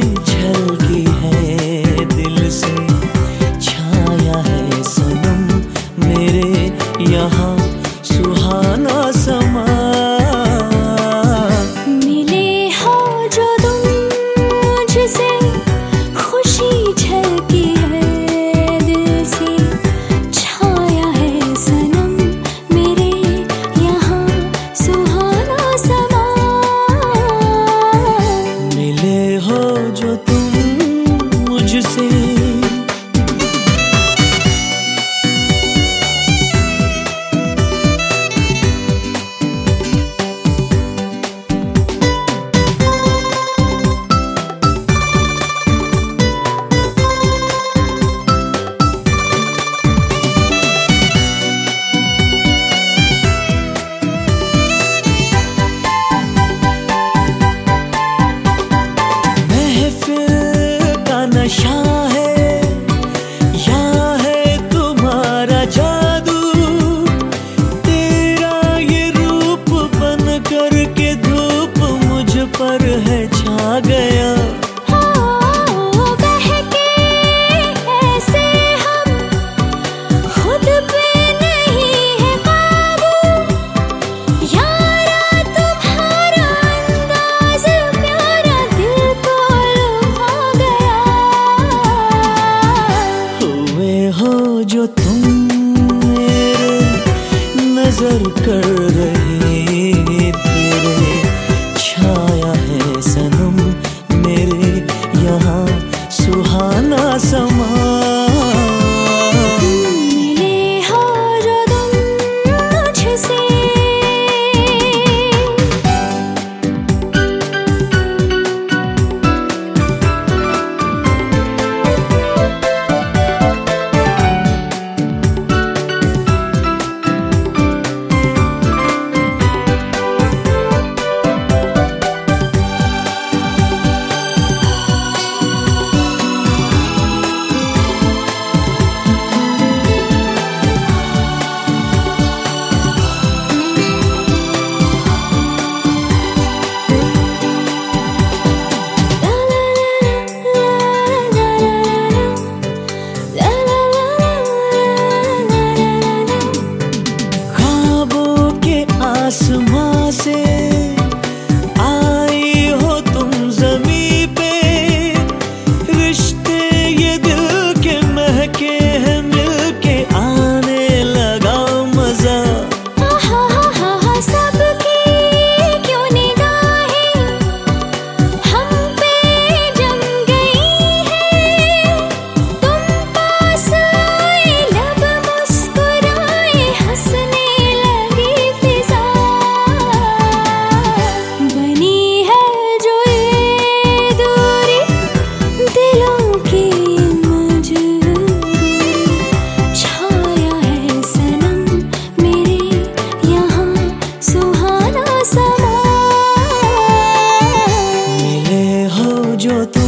झलकी है दिल से, छाया है सनम मेरे यहाँ सुहाना समा। मिले हो जो तुम मुझसे, खुशी झलकी है दिल से, छाया है सनम मेरे यहाँ सुहाना समा। मिले हो जो तुम मुझसे। नशा है या है तुम्हारा जादू, तेरा ये रूप बन कर के धूप मुझ पर है छा गया। बहके ऐसे हम, खुद पे नहीं है काबू, यारा तुम्हारा अंदाज प्यारा दिल को लुभा गया। हुए हो जो तुम मेरे, नजर कर रहे तेरे, छाया है सनम मेरे यहाँ सुहाना समा। मिले हो जो तुम मुझसे। आसमां से आई हो तुम ज़मीं पे, रिश्ते ये दिल के महके हैं मिलके आने लगा मजा। सबकी क्यों निगाहें हम पे जम गई है, तुम पास आए लब मुस्कुराए हंसने लगी फिजा। बनी है जो ये दूरी दिलों की मजबूरी, छाया है सनम मेरे यहाँ सुहाना समा। मिले हो जो